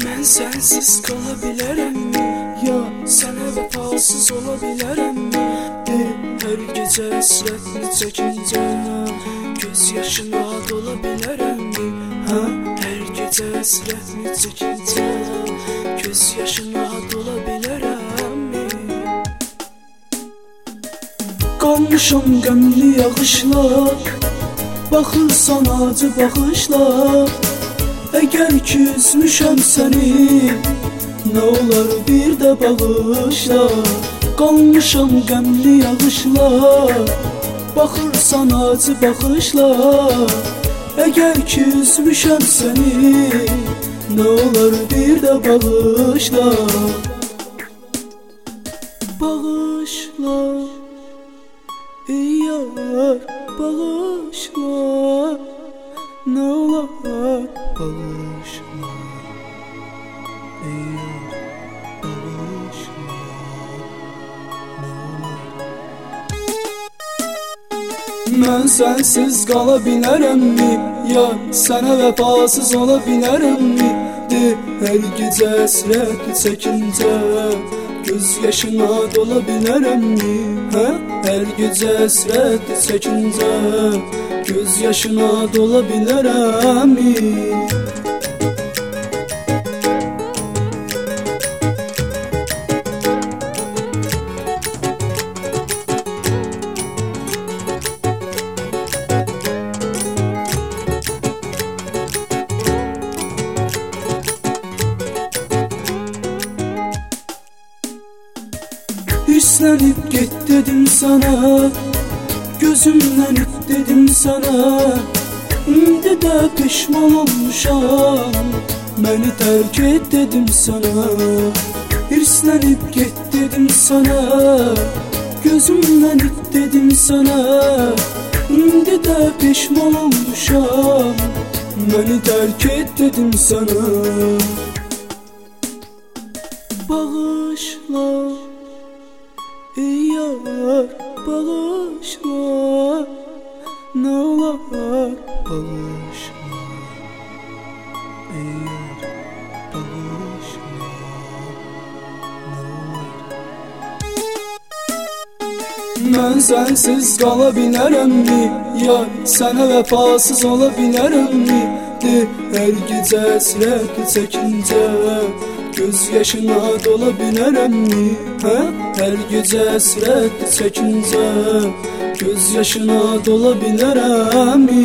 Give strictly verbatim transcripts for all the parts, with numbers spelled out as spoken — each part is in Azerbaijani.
Mən sənsiz qala bilərəmmi? Ya sənə vəfasız ola bilərəmmi? De, hər gecə həsrətini çəkincə göz yaşına dola bilərəmmi? Hə, hər gecə həsrətini çəkincə göz yaşına dola bilərəmmi? Qalmışam qəmli yağışlar, baxırsan acı baxışlar. Əgər ki üzmüşəm səni, nə olar bir də bağışla. Qalmışam qəmli yağışlar, baxırsan acı baxışlar. Əgər ki üzmüşəm səni, nə olar bir də bağışla. Bağışla, ey yar, bağışla. Nə olar bağışla, ey yar, bağışla. Nə olar? Mən sənsiz qala bilərəmmi? Ya sənə vəfasız ola bilərəmmi? De, hər gecə həsrət çəkincə göz yaşına dola bilərəmmi? Hə, hər gecə həsrət çəkincə göz yaşına dola bilərəmmi? Hirslənib get dedim sana, gözümdən üt dedim sana. İndi də peşman olmuşam, məni tərk et dedim sana. Hirslənib get dedim sana, gözümdən üt dedim sana. İndi də peşman olmuşam, məni tərk et dedim sana. Bağışla, ey yar, bağışla. Nə olar bağışla, ey yar, bağışla. Nə olar? Mən sənsiz qala bilərəmmi? Ya sənə vəfasız ola bilərəmmi? De, hər gecə həsrət çəkincə göz yaşına dola bilərəmmi? Hə, hər gecə həsrət çəkincə göz yaşına dola bilərəmmi?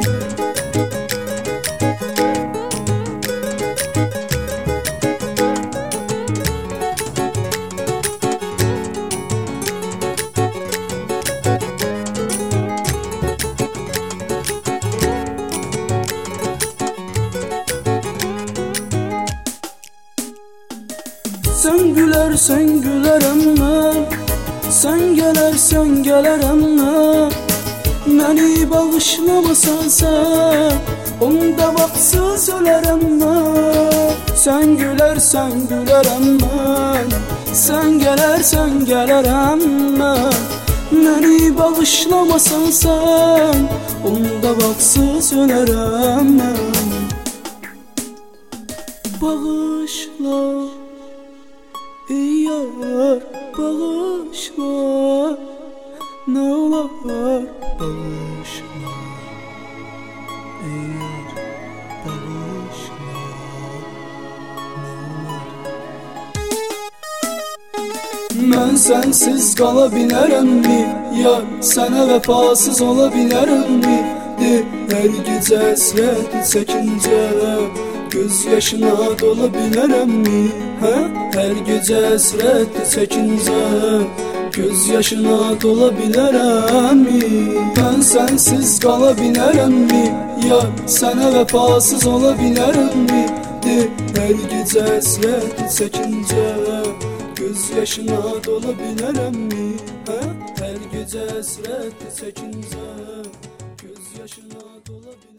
Sən gülərsən gülərəm mən, sən gələrsən gələrəm mən. Məni bağışlamasan sən, onda vaxtsız ölərəm mən. Sən gülərsən gülərəm mən, sən gələrsən gələrəm mən. Məni bağışlamasan sən, onda vaxtsız ölərəm mən. Bağışla, ey yar, bağışla. Nə olar bağışla, ey yar, bağışla. Nə olar? Mən sənsiz qala bilərəmmi? Ya sənə vəfasız ola bilərəmmi? De, hər gecə həsrət çəkincə göz yaşına dola bilərəmmi? Hə, hər gecə həsrət çəkincə göz yaşına dola bilərəmmi? Mən sənsiz qala bilərəmmi? Ya sənə vəfasız ola bilərəmmi? De, hər gecə həsrət çəkincə göz yaşına dola bilərəmmi? Hə, hər gecə həsrət çəkincə göz yaşına dola bilərəmmi?